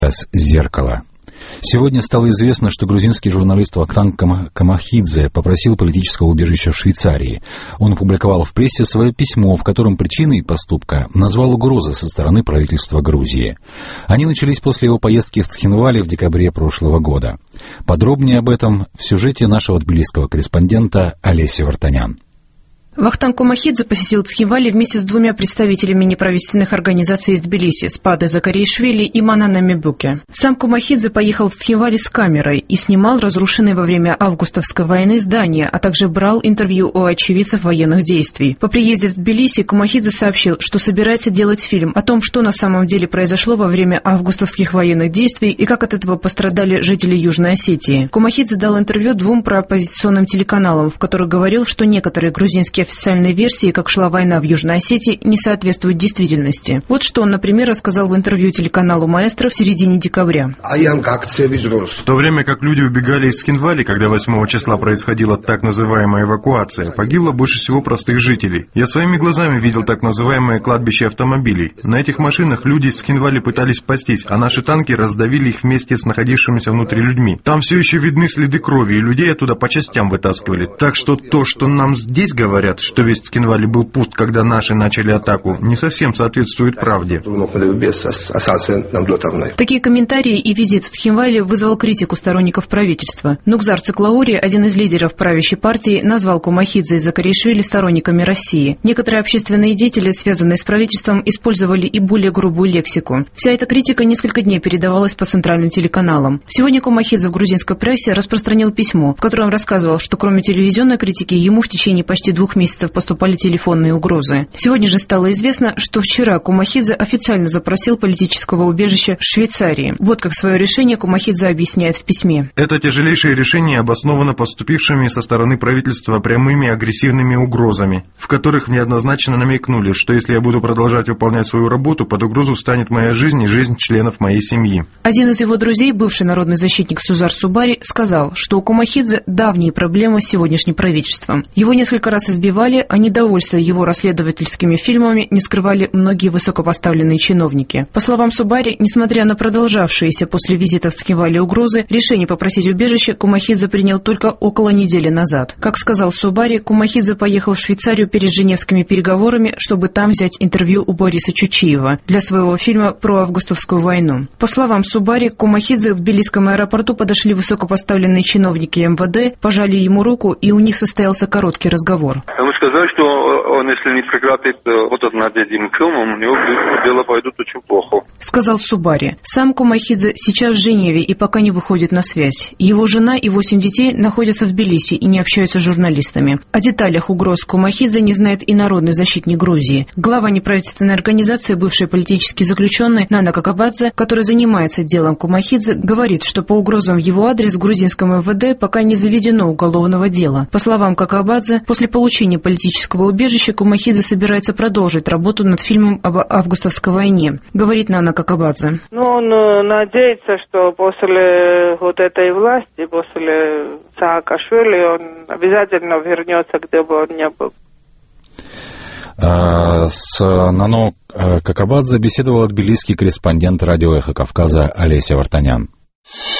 «Зеркало». Сегодня стало известно, что грузинский журналист Вахтанг Камахидзе попросил политического убежища в Швейцарии. Он опубликовал в прессе свое письмо, в котором причиной поступка назвал угрозы со стороны правительства Грузии. Они начались после его поездки в Цхинвали в декабре прошлого года. Подробнее об этом в сюжете нашего тбилисского корреспондента Олеси Вартанян. Вахтанг Камахидзе посетил Цхинвали вместе с двумя представителями неправительственных организаций из Тбилиси – Спаде Закаришвили и Манана Мебуке. Сам Камахидзе поехал в Цхинвали с камерой и снимал разрушенные во время августовской войны здания, а также брал интервью у очевидцев военных действий. По приезде в Тбилиси Камахидзе сообщил, что собирается делать фильм о том, что на самом деле произошло во время августовских военных действий и как от этого пострадали жители Южной Осетии. Камахидзе дал интервью двум прооппозиционным телеканалам, в которых говорил, что некоторые грузинские официальной версии, как шла война в Южной Осетии, не соответствует действительности. Вот что он, например, рассказал в интервью телеканалу «Маэстро» в середине декабря. В то время как люди убегали из Цхинвали, когда 8 числа происходила так называемая эвакуация, погибло больше всего простых жителей. Я своими глазами видел так называемое кладбище автомобилей. На этих машинах люди из Цхинвали пытались спастись, а наши танки раздавили их вместе с находившимися внутри людьми. Там все еще видны следы крови, и людей оттуда по частям вытаскивали. Так что то, что нам здесь говорят, что весь Цхинвали был пуст, когда наши начали атаку, не совсем соответствует правде. Такие комментарии и визит в Цхинвали вызвал критику сторонников правительства. Нукзар Циклаури, один из лидеров правящей партии, назвал Камахидзе и Закаришвили сторонниками России. Некоторые общественные деятели, связанные с правительством, использовали и более грубую лексику. Вся эта критика несколько дней передавалась по центральным телеканалам. Сегодня Камахидзе в грузинской прессе распространил письмо, в котором рассказывал, что кроме телевизионной критики ему в течение почти 2 месяцев поступали телефонные угрозы. Сегодня же стало известно, что вчера Камахидзе официально запросил политического убежища в Швейцарии. Вот как свое решение Камахидзе объясняет в письме. Это тяжелейшее решение обосновано поступившими со стороны правительства прямыми агрессивными угрозами, в которых неоднозначно намекнули, что если я буду продолжать выполнять свою работу, под угрозу встанет моя жизнь и жизнь членов моей семьи. Один из его друзей, бывший народный защитник Сузар Субари, сказал, что у Камахидзе давние проблемы с сегодняшним правительством. Его несколько раз избивали, а недовольство его расследовательскими фильмами не скрывали многие высокопоставленные чиновники. По словам Субари, несмотря на продолжавшиеся после визита в Цхинвали угрозы, решение попросить убежище Камахидзе принял только около недели назад. Как сказал Субари, Камахидзе поехал в Швейцарию перед женевскими переговорами, чтобы там взять интервью у Бориса Чучиева для своего фильма про августовскую войну. По словам Субари, к Камахидзе в Тбилисском аэропорту подошли высокопоставленные чиновники МВД, пожали ему руку, и у них состоялся короткий разговор. Вы сказали, что он, если не прекратит вот над этим фильмом, у него дела пойдут очень плохо. Сказал Субари. Сам Камахидзе сейчас в Женеве и пока не выходит на связь. Его жена и 8 детей находятся в Тбилиси и не общаются с журналистами. О деталях угроз Камахидзе не знает и народный защитник Грузии. Глава неправительственной организации, бывший политический заключенный Нана Какабадзе, который занимается делом Камахидзе, говорит, что по угрозам в его адрес в грузинском МВД пока не заведено уголовного дела. По словам Какабадзе, после получения политического убежища Камахидзе собирается продолжить работу над фильмом об августовской войне, говорит Нана Какабадзе. Он надеется, что после вот этой власти, после Саакашвили, он обязательно вернется, где бы он ни был. С Нано Какабадзе беседовал тбилисский корреспондент радио «Эхо Кавказа» Олеся Вартанян.